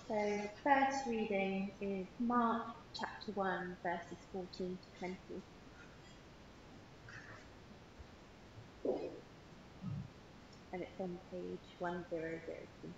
So, first reading is Mark chapter 1, verses 14 to 20. And it's on page 1002.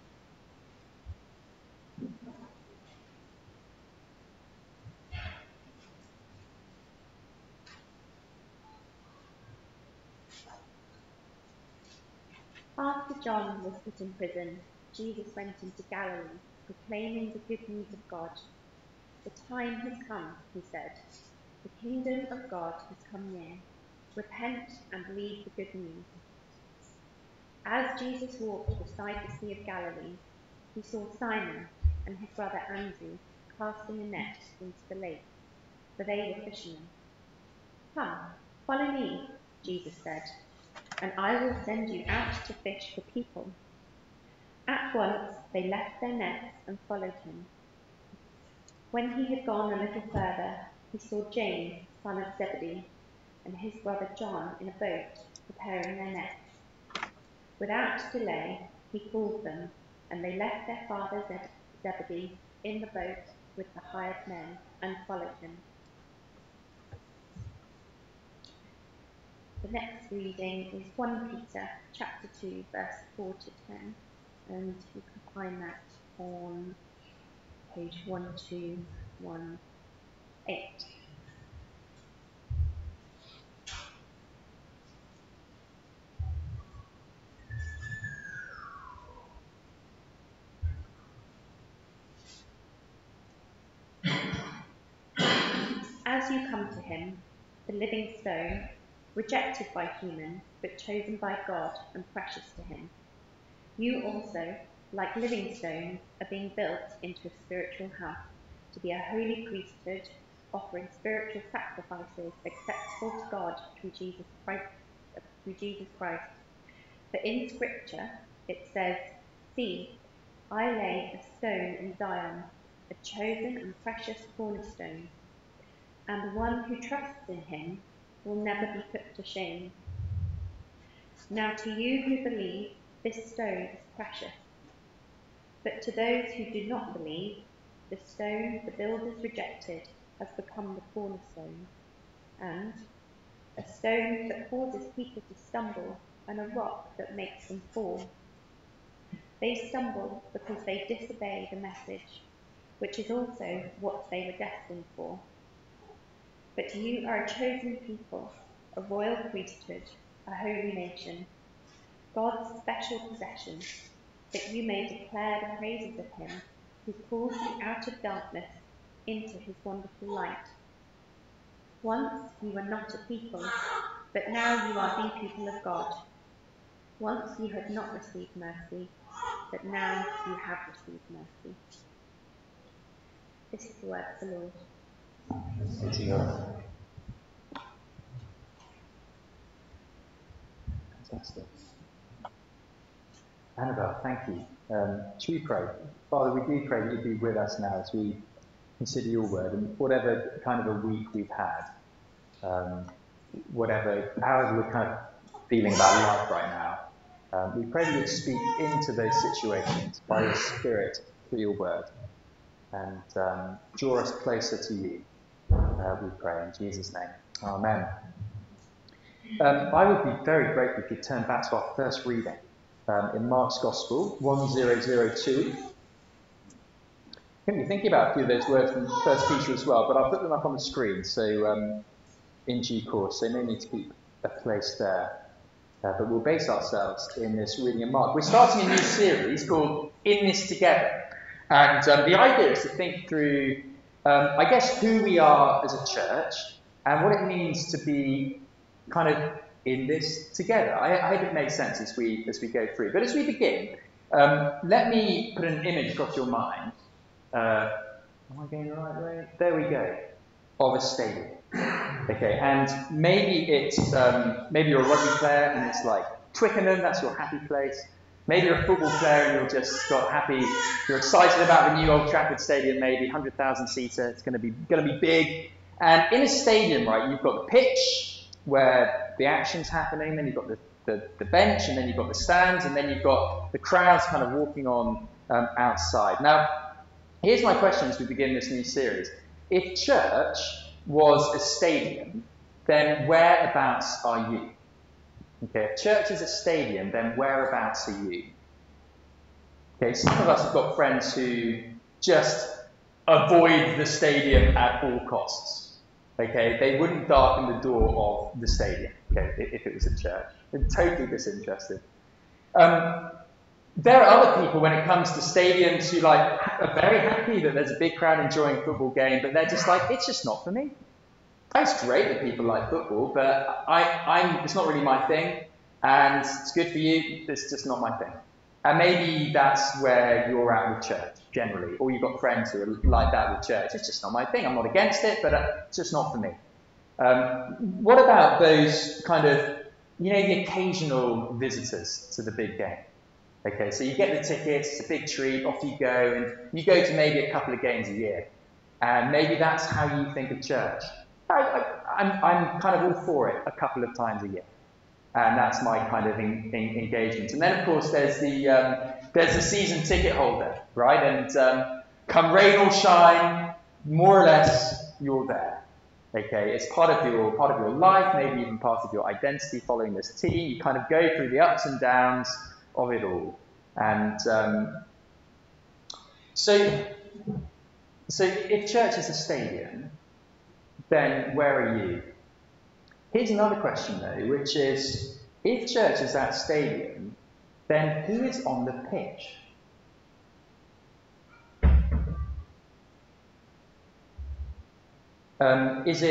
After John was put in prison, Jesus went into Galilee, proclaiming the good news of God. The time has come, he said. The kingdom of God has come near. Repent and believe the good news. As Jesus walked beside the Sea of Galilee, he saw Simon and his brother Andrew casting a net into the lake, for they were fishermen. Come, follow me, Jesus said, and I will send you out to fish for people. At once they left their nets and followed him. When he had gone a little further, he saw James, son of Zebedee, and his brother John in a boat, preparing their nets. Without delay, he called them, and they left their father Zebedee in the boat with the hired men and followed him. The next reading is 1 Peter chapter 2, verse 4 to 10, and you can find that on page 1218. As you come to him, the living stone, rejected by humans, but chosen by God and precious to him, you also, like living stones, are being built into a spiritual house, to be a holy priesthood, offering spiritual sacrifices acceptable to God through Jesus Christ. For in Scripture it says, "See, I lay a stone in Zion, a chosen and precious cornerstone, and the one who trusts in him will never be put to shame." Now to you who believe, this stone is precious. But to those who do not believe, the stone the builders rejected has become the cornerstone, and a stone that causes people to stumble, and a rock that makes them fall. They stumble because they disobey the message, which is also what they were destined for. But you are a chosen people, a royal priesthood, a holy nation, God's special possession, that you may declare the praises of him who calls you out of darkness into his wonderful light. Once you were not a people, but now you are the people of God. Once you had not received mercy, but now you have received mercy. This is the word of the Lord. Thank you, Lord. Fantastic. Annabelle, thank you. Should we pray? Father, we do pray that you'd be with us now as we consider your word, and whatever kind of a week we've had, however we're kind of feeling about life right now, we pray that you'd speak into those situations by your Spirit through your word, and draw us closer to you, we pray in Jesus' name. Amen. I would be very grateful if you turn back to our first reading in Mark's Gospel, 1002. I'm going to be thinking about a few of those words from 1 Peter as well, but I'll put them up on the screen so in due course, so no need to keep a place there. But we'll base ourselves in this reading of Mark. We're starting a new series called In This Together. And the idea is to think through, I guess, who we are as a church and what it means to be kind of in this together. I hope it makes sense as we go through. But as we begin, let me put an image across your mind. Am I going the right way? There we go. Of a stadium. Okay, and maybe it's maybe you're a rugby player and it's like Twickenham, that's your happy place. Maybe you're a football player and you're excited about the new Old Trafford Stadium, maybe 100,000 seater. It's going to be big. And in a stadium, right, you've got the pitch where the action's happening, then you've got the bench, and then you've got the stands, and then you've got the crowds kind of walking on outside. Now, Here's my question as we begin this new series. If church was a stadium, then whereabouts are you? Okay, if church is a stadium, then whereabouts are you? Okay, some of us have got friends who just avoid the stadium at all costs. Okay, they wouldn't darken the door of the stadium, okay, if it was a church. They're totally disinterested. There are other people when it comes to stadiums who are very happy that there's a big crowd enjoying a football game, but they're just like, it's just not for me. It's great that people like football, but it's not really my thing, and it's good for you, it's just not my thing. And maybe that's where you're at with church, generally, or you've got friends who are like that with church. It's just not my thing. I'm not against it, but it's just not for me. What about those kind of, the occasional visitors to the big game? Okay, so you get the tickets, it's a big treat, off you go, and you go to maybe a couple of games a year. And maybe that's how you think of church. I'm kind of all for it a couple of times a year. And that's my kind of engagement. And then, of course, there's the season ticket holder, right? And come rain or shine, more or less, you're there. Okay, it's part of your life, maybe even part of your identity. Following this team, you kind of go through the ups and downs of it all. And so if church is a stadium, then where are you? Here's another question, though, which is, if church is that stadium, then who is on the pitch? Is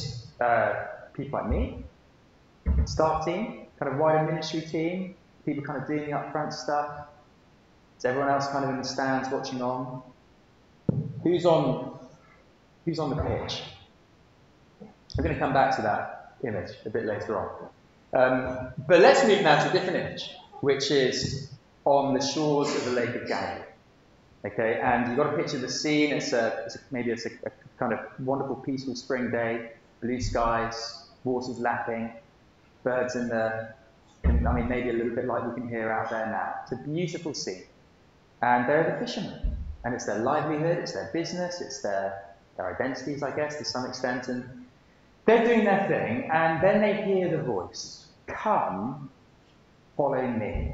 it people like me, staff team, kind of wider ministry team, people kind of doing the upfront stuff? Is everyone else kind of in the stands watching on? Who's on the pitch? We're going to come back to that image a bit later on. But let's move now to a different image, which is on the shores of the Lake of Galilee. Okay, and you've got a picture of the scene. It's a kind of wonderful, peaceful spring day, blue skies, waters lapping, birds in the, maybe a little bit like we can hear out there now. It's a beautiful scene. And they're the fishermen. And it's their livelihood, it's their business, it's their identities, I guess, to some extent. And they're doing their thing, and then they hear the voice, "Come, follow me."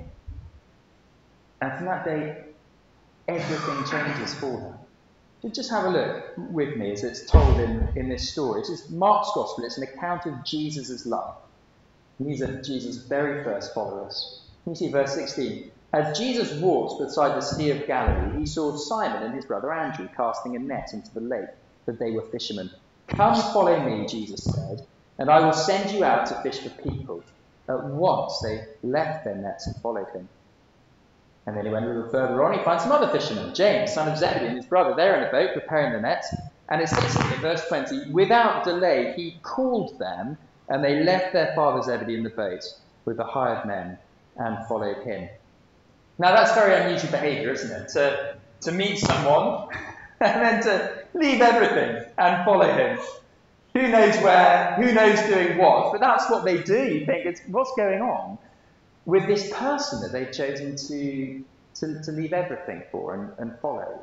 And from that day, everything changes for them. So just have a look with me as it's told in this story. This is Mark's Gospel. It's an account of Jesus' love. And these are Jesus' very first followers. You see verse 16. As Jesus walked beside the Sea of Galilee, he saw Simon and his brother Andrew casting a net into the lake, for they were fishermen. "Come, follow me," Jesus said, "and I will send you out to fish for people." At once they left their nets and followed him. And then he went a little further on, he finds some other fishermen, James, son of Zebedee, and his brother. They're in a boat preparing the nets. And it says in verse 20, without delay he called them, and they left their father Zebedee in the boat with the hired men and followed him. Now that's very unusual behaviour, isn't it? To meet someone and then to leave everything and follow him. Who knows where, who knows doing what, but that's what they do. You think, it's what's going on with this person that they've chosen to leave everything for and follow.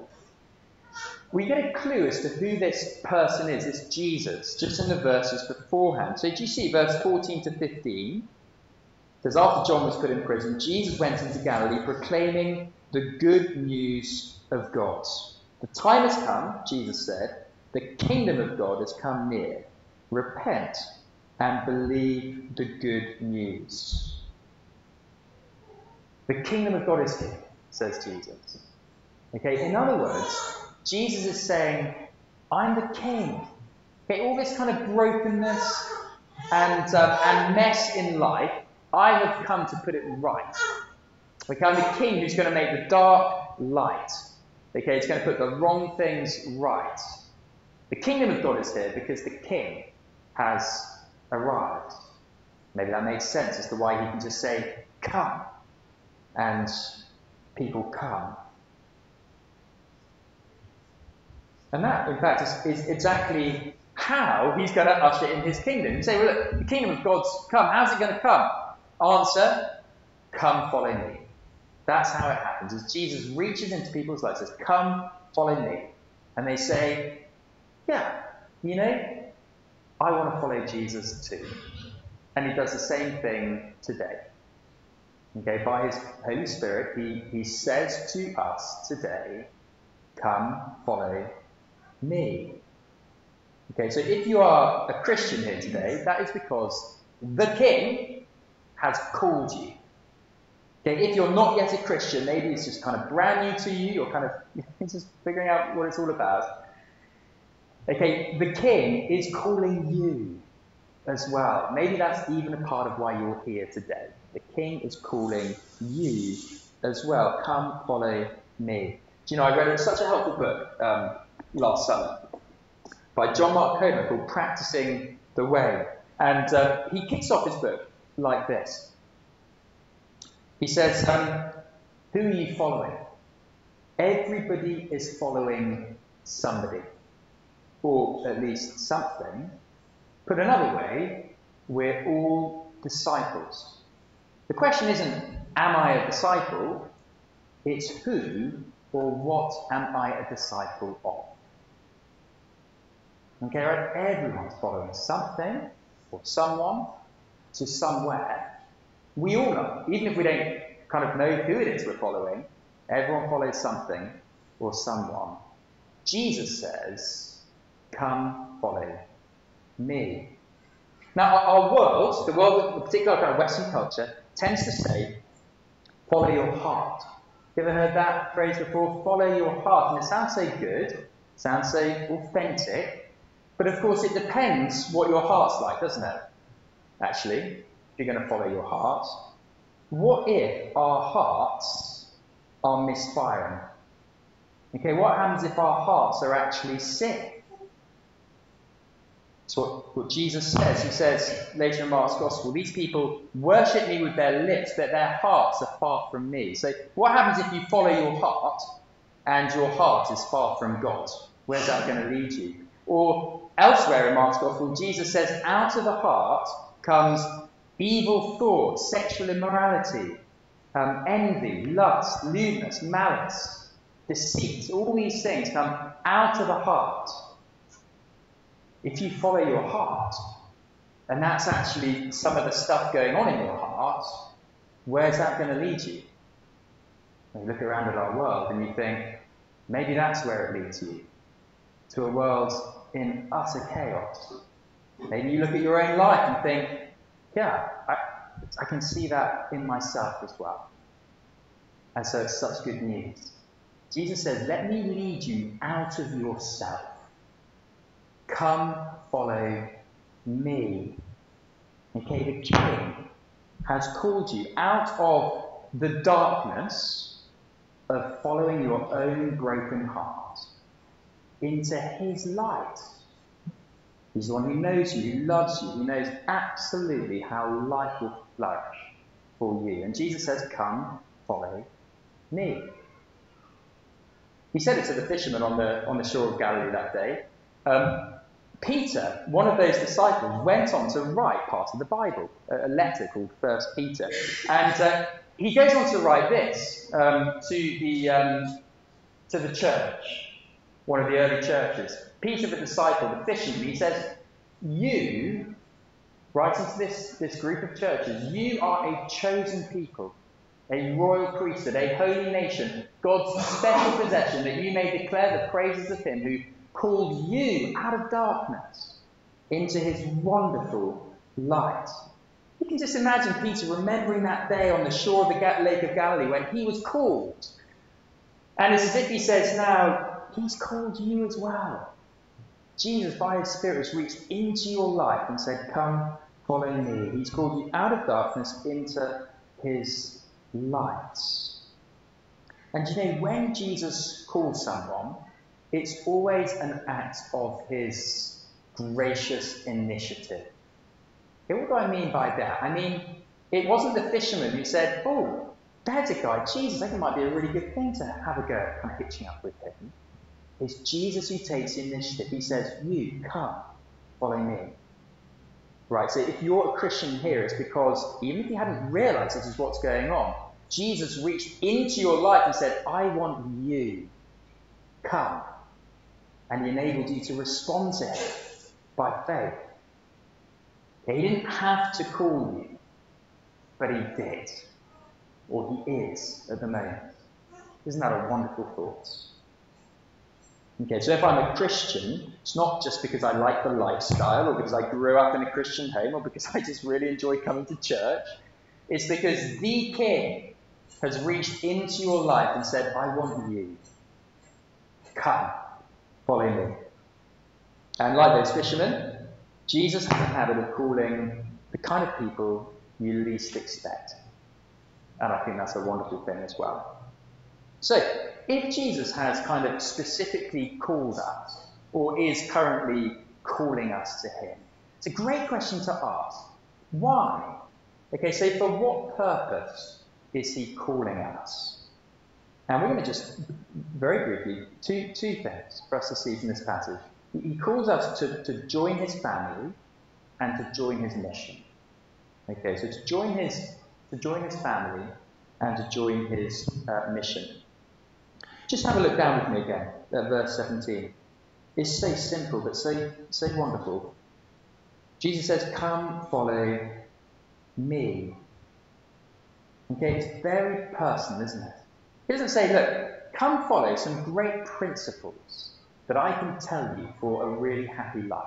We get a clue as to who this person is, this Jesus, just in the verses beforehand. So do you see verse 14 to 15? It says, after John was put in prison, Jesus went into Galilee proclaiming the good news of God. The time has come, Jesus said, the kingdom of God has come near. Repent and believe the good news. The kingdom of God is here, says Jesus. Okay, in other words, Jesus is saying, I'm the king. Okay, all this kind of brokenness and mess in life, I have come to put it right. Okay, I'm the king who's going to make the dark light. Okay, it's going to put the wrong things right. The kingdom of God is here because the king has arrived. Maybe that makes sense as to why he can just say, come. And people come. And that, in fact, is exactly how he's going to usher in his kingdom. You say, well, look, the kingdom of God's come. How's it going to come? Answer, come follow me. That's how it happens. As Jesus reaches into people's lives and says, come, follow me. And they say, yeah, I want to follow Jesus too. And he does the same thing today. Okay, by his Holy Spirit, he says to us today, come, follow me. Okay, so if you are a Christian here today, that is because the King has called you. Okay, if you're not yet a Christian, maybe it's just kind of brand new to you, you're kind of just figuring out what it's all about. Okay, the King is calling you as well. Maybe that's even a part of why you're here today. The King is calling you as well. Come, follow me. Do you know, I read such a helpful book last summer by John Mark Comer called Practicing the Way. And he kicks off his book like this. He says, who are you following? Everybody is following somebody, or at least something. Put another way, we're all disciples. The question isn't, am I a disciple? It's who or what am I a disciple of? Okay, right? Everyone's following something or someone to somewhere. We all know, even if we don't kind of know who it is we're following, everyone follows something or someone. Jesus says, come follow me. Now, our world, the world, in particular kind of Western culture, tends to say, follow your heart. You ever heard that phrase before? Follow your heart. And it sounds so good, sounds so authentic, but of course it depends what your heart's like, doesn't it? Actually, if you're going to follow your heart. What if our hearts are misfiring? Okay, what happens if our hearts are actually sick? So what Jesus says, he says later in Mark's Gospel, these people worship me with their lips, but their hearts are far from me. So what happens if you follow your heart and your heart is far from God? Where's that going to lead you? Or elsewhere in Mark's Gospel, Jesus says, out of the heart comes evil thoughts, sexual immorality, envy, lust, lewdness, malice, deceit. All these things come out of the heart. If you follow your heart, and that's actually some of the stuff going on in your heart, where's that going to lead you? You look around at our world and you think, maybe that's where it leads you, to a world in utter chaos. Maybe you look at your own life and think, yeah, I can see that in myself as well. And so it's such good news. Jesus says, let me lead you out of yourself. Come follow me. Okay, the King has called you out of the darkness of following your own broken heart into his light. He's the one who knows you, who loves you, who knows absolutely how life will flourish for you. And Jesus says, come follow me. He said it to the fishermen on the shore of Galilee that day. Peter, one of those disciples, went on to write part of the Bible, a letter called 1 Peter. And he goes on to write this to the church, one of the early churches. Peter, the disciple, the fisherman, he says, you, writing to this group of churches, you are a chosen people, a royal priesthood, a holy nation, God's special possession, that you may declare the praises of him who called you out of darkness into his wonderful light. You can just imagine Peter remembering that day on the shore of the Lake of Galilee when he was called. And it's as if he says now, he's called you as well. Jesus, by his Spirit, has reached into your life and said, come, follow me. He's called you out of darkness into his light. And you know, when Jesus calls someone, it's always an act of his gracious initiative. Okay, what do I mean by that? I mean, it wasn't the fisherman who said, oh, there's a guy, Jesus, I think it might be a really good thing to have a go at kind of hitching up with him. It's Jesus who takes the initiative. He says, you, come, follow me. Right, so if you're a Christian here, it's because, even if you hadn't realised this is what's going on, Jesus reached into your life and said, I want you. Come. And he enabled you to respond to him by faith. He didn't have to call you, but he did. Or he is at the moment. Isn't that a wonderful thought? Okay, so if I'm a Christian, it's not just because I like the lifestyle or because I grew up in a Christian home or because I just really enjoy coming to church. It's because the King has reached into your life and said, I want you. Come, follow me. And like those fishermen, Jesus has a habit of calling the kind of people you least expect. And I think that's a wonderful thing as well. So, if Jesus has kind of specifically called us, or is currently calling us to him, it's a great question to ask. Why? Okay, so for what purpose is he calling us? And we're going to just, very briefly, two things for us to see from this passage. He calls us to join his family and to join his mission. Okay, so to join his family and to join his mission. Just have a look down with me again at verse 17. It's so simple but so wonderful. Jesus says, come follow me. Okay, it's very personal, isn't it? He doesn't say, look, come follow some great principles that I can tell you for a really happy life.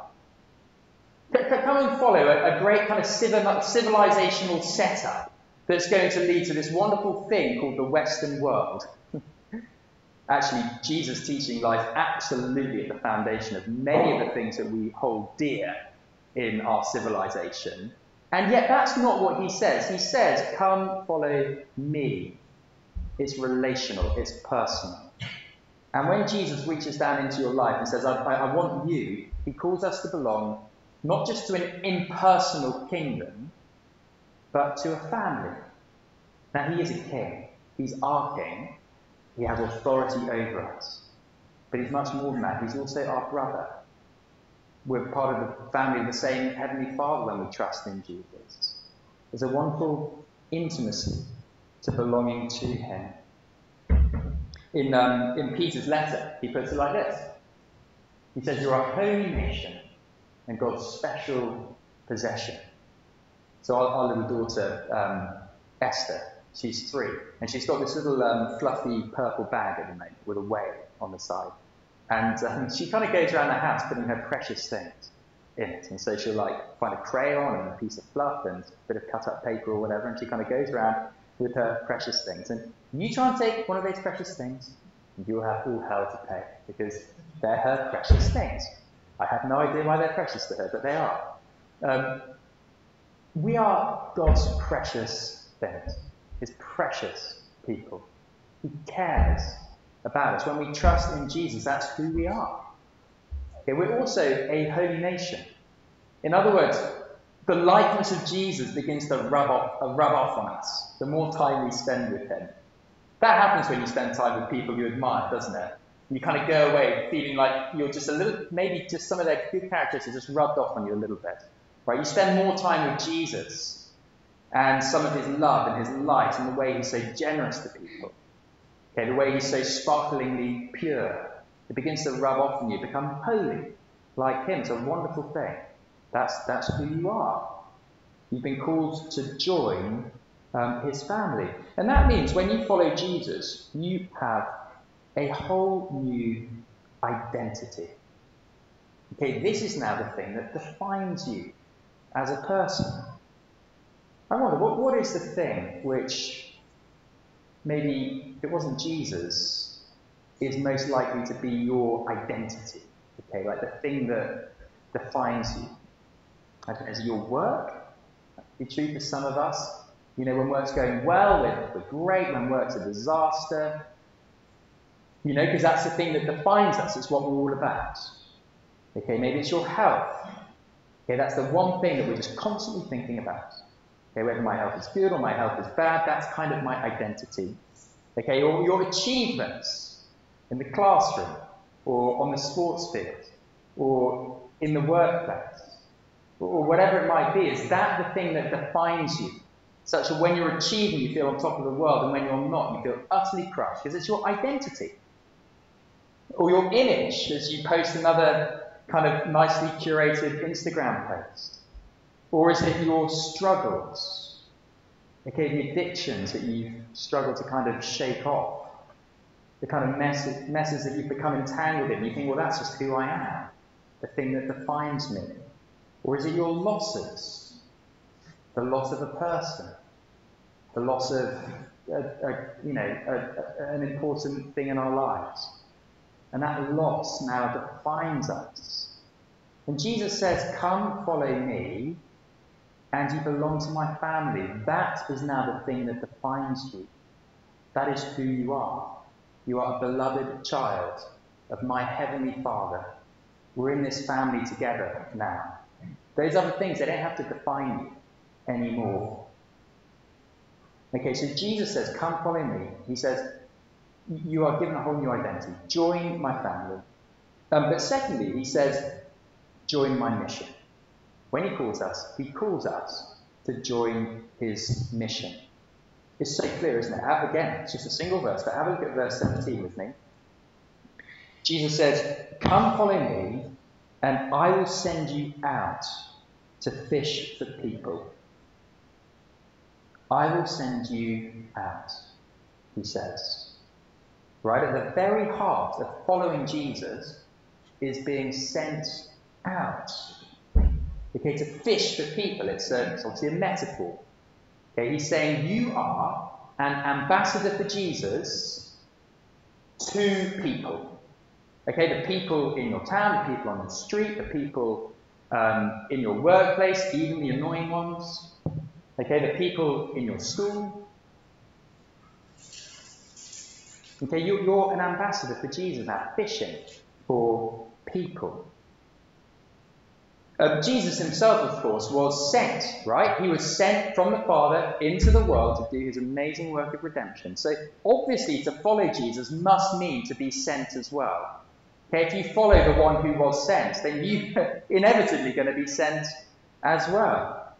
Come and follow a great kind of civilizational setup that's going to lead to this wonderful thing called the Western world. Actually, Jesus' teaching lies absolutely at the foundation of many of the things that we hold dear in our civilization. And yet that's not what he says. He says, come follow me. It's relational, it's personal. And when Jesus reaches down into your life and says, I want you, he calls us to belong not just to an impersonal kingdom, but to a family. Now, he is a king. He's our king. He has authority over us. But he's much more than that. He's also our brother. We're part of the family of the same Heavenly Father when we trust in Jesus. There's a wonderful intimacy to belonging to him. In Peter's letter, he puts it like this. He says, you're a holy nation and God's special possession. So our little daughter, Esther, she's 3, and she's got this little fluffy purple bag at the moment with a whale on the side. And she kind of goes around the house putting her precious things in it. And so she'll find a crayon and a piece of fluff and a bit of cut up paper or whatever, and she kind of goes around with her precious things. And you try and take one of those precious things, and you'll have all hell to pay, because they're her precious things. I have no idea why they're precious to her, but they are. We are God's precious things, his precious people. He cares about us. When we trust in Jesus, that's who we are. Okay, we're also a holy nation. In other words, the likeness of Jesus begins to rub off on us the more time we spend with him. That happens when you spend time with people you admire, doesn't it? You kind of go away feeling like you're just a little, maybe just some of their good characteristics just rubbed off on you a little bit. Right? You spend more time with Jesus and some of his love and his light and the way he's so generous to people. Okay, the way he's so sparklingly pure. It begins to rub off on you, become holy like him. It's a wonderful thing. That's who you are. You've been called to join his family. And that means when you follow Jesus, you have a whole new identity. Okay, this is now the thing that defines you as a person. I wonder, what is the thing which maybe, if it wasn't Jesus, is most likely to be your identity? Okay, like the thing that defines you. I don't know, is it your work? That'd be true for some of us. You know, when work's going well, we're great. When work's a disaster. You know, because that's the thing that defines us. It's what we're all about. Okay, maybe it's your health. Okay, that's the one thing that we're just constantly thinking about. Okay, whether my health is good or my health is bad, that's kind of my identity. Okay, or your achievements in the classroom, or on the sports field, or in the workplace, or whatever it might be. Is that the thing that defines you such that when you're achieving, you feel on top of the world, and when you're not, you feel utterly crushed, because it's your identity. Or your image as you post another kind of nicely curated Instagram post. Or is it your struggles? Okay, the addictions that you've struggled to kind of shake off. The kind of messes that you've become entangled in. You think, well, that's just who I am. The thing that defines me. Or is it your losses? The loss of a person. The loss of an important thing in our lives. And that loss now defines us. And Jesus says, come follow me, and you belong to my family. That is now the thing that defines you. That is who you are. You are a beloved child of my heavenly Father. We're in this family together now. Those other things, they don't have to define you anymore. Okay, so Jesus says, come follow me. He says, you are given a whole new identity. Join my family. But secondly, he says, join my mission. When he calls us to join his mission. It's so clear, isn't it? Again, it's just a single verse, but have a look at verse 17 with me. Jesus says, come follow me, and I will send you out to fish for people. I will send you out, he says. Right at the very heart of following Jesus is being sent out. Okay, to fish for people, it's obviously a metaphor. Okay, he's saying you are an ambassador for Jesus to people. Okay, the people in your town, the people on the street, the people in your workplace, even the annoying ones. Okay, the people in your school. Okay, you're an ambassador for Jesus now, fishing for people. Jesus himself, of course, was sent, right? He was sent from the Father into the world to do his amazing work of redemption. So, obviously, to follow Jesus must mean to be sent as well. Okay, if you follow the one who was sent, then you're inevitably going to be sent as well.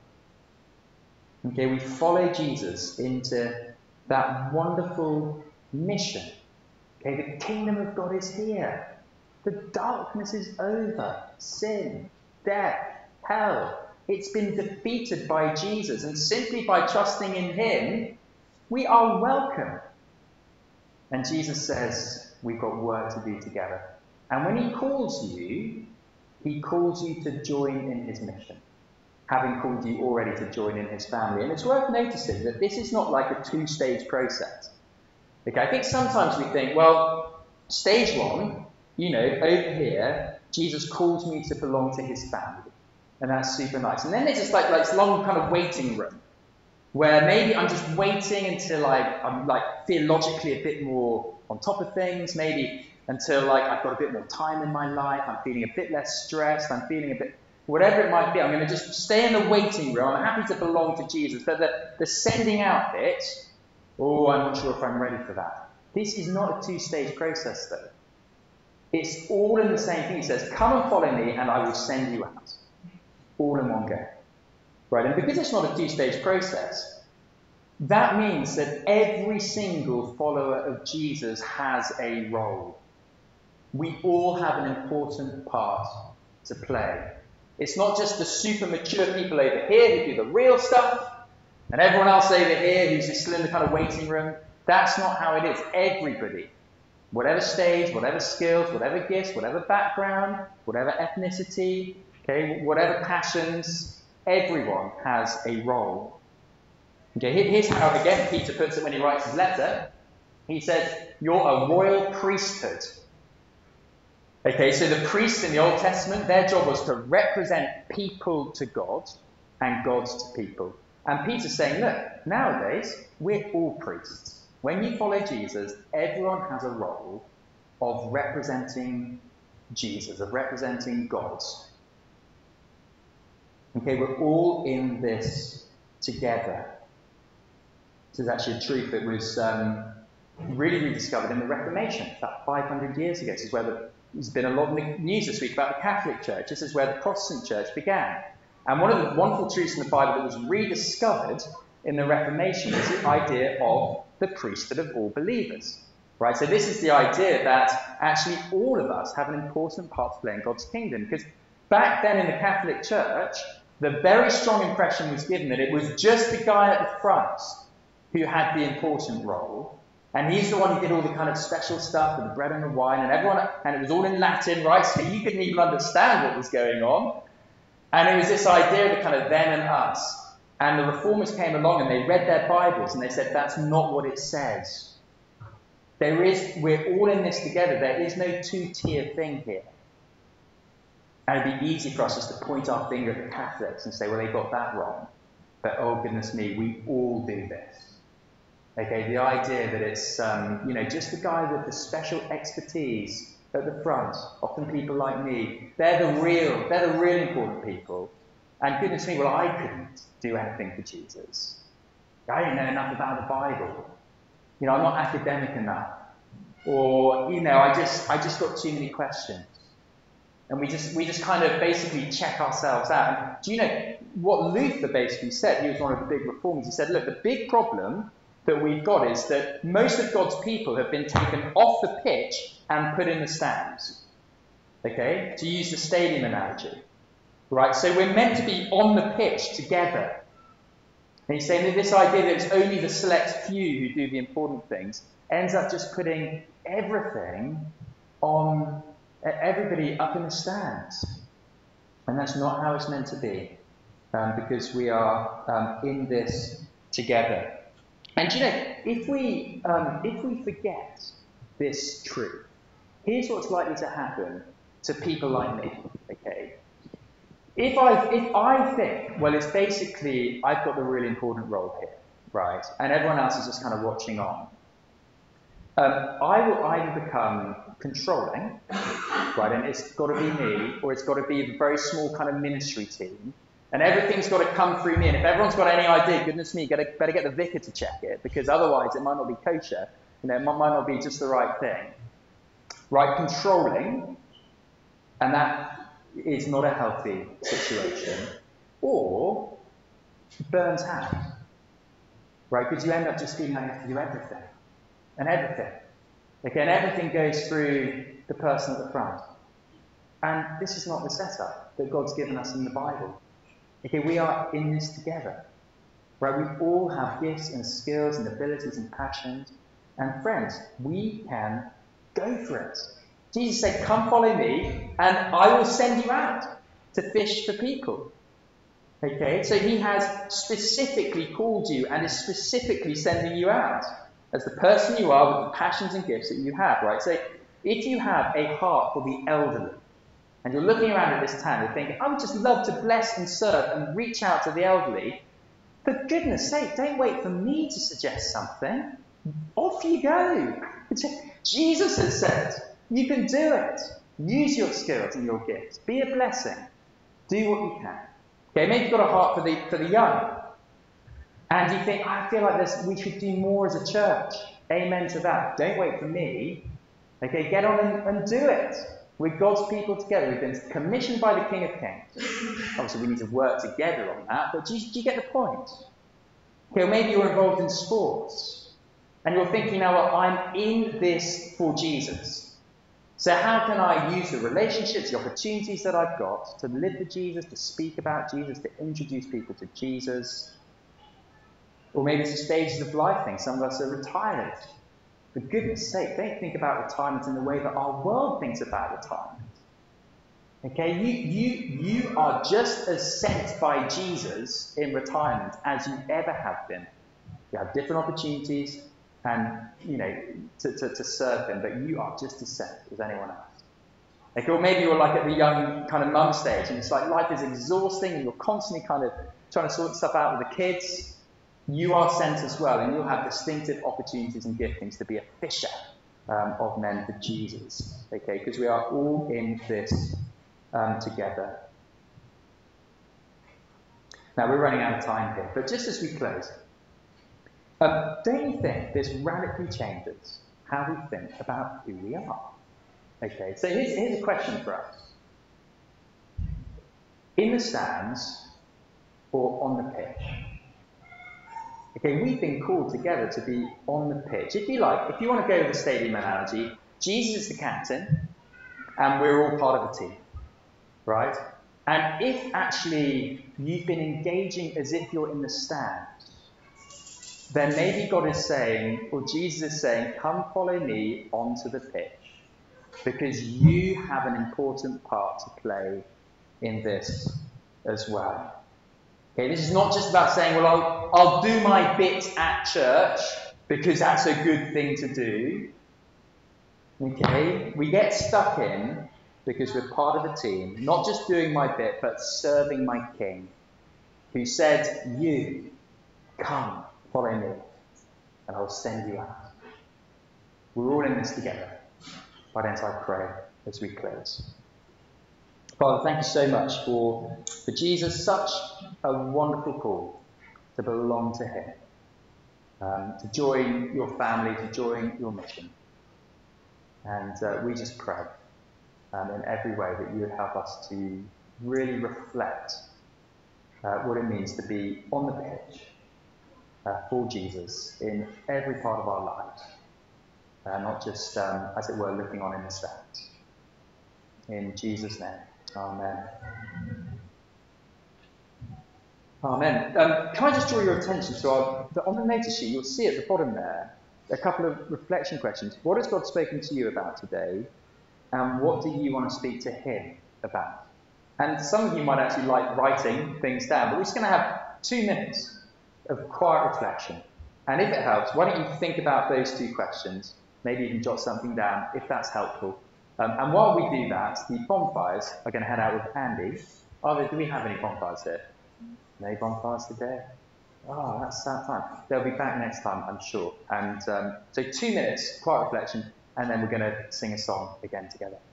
Okay, we follow Jesus into that wonderful mission. Okay, the kingdom of God is here. The darkness is over. Sin, death, hell. It's been defeated by Jesus. And simply by trusting in him, we are welcome. And Jesus says, we've got work to do together. And when he calls you to join in his mission, having called you already to join in his family. And it's worth noticing that this is not like a two-stage process. Okay, I think sometimes we think, well, stage one, over here, Jesus calls me to belong to his family. And that's super nice. And then there's just like this long kind of waiting room, where maybe I'm just waiting until I'm theologically a bit more on top of things, maybe until I've got a bit more time in my life, I'm feeling a bit less stressed, I'm feeling a bit, whatever it might be, I'm going to just stay in the waiting room, I'm happy to belong to Jesus. But the sending out bit, I'm not sure if I'm ready for that. This is not a two-stage process though. It's all in the same thing. He says, come and follow me and I will send you out. All in one go. Right, and because it's not a two-stage process, that means that every single follower of Jesus has a role. We all have an important part to play. It's not just the super mature people over here who do the real stuff, and everyone else over here who's just still in the kind of waiting room. That's not how it is. Everybody, whatever stage, whatever skills, whatever gifts, whatever background, whatever ethnicity, okay, whatever passions, everyone has a role. Okay, here's how, again, Peter puts it when he writes his letter. He says, you're a royal priesthood. Okay, so the priests in the Old Testament, their job was to represent people to God and God to people. And Peter's saying, look, nowadays, we're all priests. When you follow Jesus, everyone has a role of representing Jesus, of representing God. Okay, we're all in this together. This is actually a truth that was really rediscovered in the Reformation, about 500 years ago. This is where there's been a lot of news this week about the Catholic Church. This is where the Protestant Church began. And one of the wonderful truths in the Bible that was rediscovered in the Reformation was the idea of the priesthood of all believers. Right? So this is the idea that actually all of us have an important part to play in God's kingdom. Because back then in the Catholic Church, the very strong impression was given that it was just the guy at the front who had the important role. And he's the one who did all the kind of special stuff with the bread and the wine and everyone, and it was all in Latin, right? So you couldn't even understand what was going on. And it was this idea of the kind of them and us. And the Reformers came along and they read their Bibles and they said, that's not what it says. We're all in this together. There is no two-tier thing here. And it'd be easy for us just to point our finger at the Catholics and say, well, they got that wrong. But oh, goodness me, we all do this. Okay, the idea that it's, just the guy with the special expertise at the front, often people like me, they're the real important people. And goodness me, well, I couldn't do anything for Jesus. I didn't know enough about the Bible. I'm not academic enough. Or, I just got too many questions. And we just kind of basically check ourselves out. And do you know what Luther basically said? He was one of the big reformers. He said, look, the big problem that we've got is that most of God's people have been taken off the pitch and put in the stands. Okay? To use the stadium analogy. Right? So we're meant to be on the pitch together. And he's saying that this idea that it's only the select few who do the important things ends up just putting everything on everybody up in the stands. And that's not how it's meant to be. Because we are in this together. And if we forget this truth, here's what's likely to happen to people like me, okay? If I think, well, it's basically, I've got the really important role here, right? And everyone else is just kind of watching on. I will either become controlling, right? And it's got to be me, or it's got to be a very small kind of ministry team. And everything's got to come through me. And if everyone's got any idea, goodness me, better get the vicar to check it, because otherwise it might not be kosher. It might not be just the right thing. Right? Controlling, and that is not a healthy situation. Or burns out. Right? Because you end up just feeling like you have to do everything. And everything. Again, everything goes through the person at the front. And this is not the setup that God's given us in the Bible. Okay, we are in this together. Right? We all have gifts and skills and abilities and passions. And friends, we can go for it. Jesus said, come follow me, and I will send you out to fish for people. Okay, so he has specifically called you and is specifically sending you out as the person you are with the passions and gifts that you have, right? So if you have a heart for the elderly, and you're looking around at this town and thinking, I would just love to bless and serve and reach out to the elderly, for goodness sake, don't wait for me to suggest something. Off you go. Jesus has said, you can do it. Use your skills and your gifts. Be a blessing. Do what you can. Okay, maybe you've got a heart for the young. And you think, I feel like we should do more as a church. Amen to that. Don't wait for me. Okay, get on and do it. We're God's people together. We've been commissioned by the King of Kings. Obviously, we need to work together on that, but do you get the point? Okay, or maybe you're involved in sports, and you're thinking, now, well, I'm in this for Jesus. So how can I use the relationships, the opportunities that I've got to live for Jesus, to speak about Jesus, to introduce people to Jesus? Or maybe it's a stages of life thing. Some of us are retired. For goodness sake, don't think about retirement in the way that our world thinks about retirement. Okay, you are just as sent by Jesus in retirement as you ever have been. You have different opportunities and, to serve him, but you are just as sent as anyone else. Okay, or maybe you're like at the young kind of mum stage, and it's like life is exhausting, and you're constantly kind of trying to sort stuff out with the kids. You are sent as well, and you'll have distinctive opportunities and giftings to be a fisher of men for Jesus. Okay, because we are all in this together. Now, we're running out of time here, but just as we close, don't you think this radically changes how we think about who we are? Okay, so here's a question for us. In the stands or on the pitch? Okay, we've been called together to be on the pitch. If you like, if you want to go with the stadium analogy, Jesus is the captain, and we're all part of a team, right? And if actually you've been engaging as if you're in the stands, then maybe God is saying, or Jesus is saying, come follow me onto the pitch, because you have an important part to play in this as well. Okay, this is not just about saying, well, I'll do my bit at church because that's a good thing to do. Okay, we get stuck in because we're part of a team, not just doing my bit, but serving my King, who said, you, come, follow me, and I'll send you out. We're all in this together. Why don't I pray as we close? Father, thank you so much for Jesus, such a wonderful call to belong to him, to join your family, to join your mission. And we just pray in every way that you would help us to really reflect what it means to be on the pitch for Jesus in every part of our lives, not just, as it were, looking on in the stands. In Jesus' name, amen. Amen. Can I just draw your attention to on the notice sheet, you'll see at the bottom there a couple of reflection questions. What has God spoken to you about today? And what do you want to speak to him about? And some of you might actually like writing things down, but we're just going to have 2 minutes of quiet reflection. And if it helps, why don't you think about those 2 questions? Maybe even jot something down if that's helpful. And while we do that, the bonfires are going to head out with Andy. Do we have any bonfires here? No bonfires today? Oh, that's sad time. They'll be back next time, I'm sure. And so 2 minutes, quiet reflection, and then we're going to sing a song again together.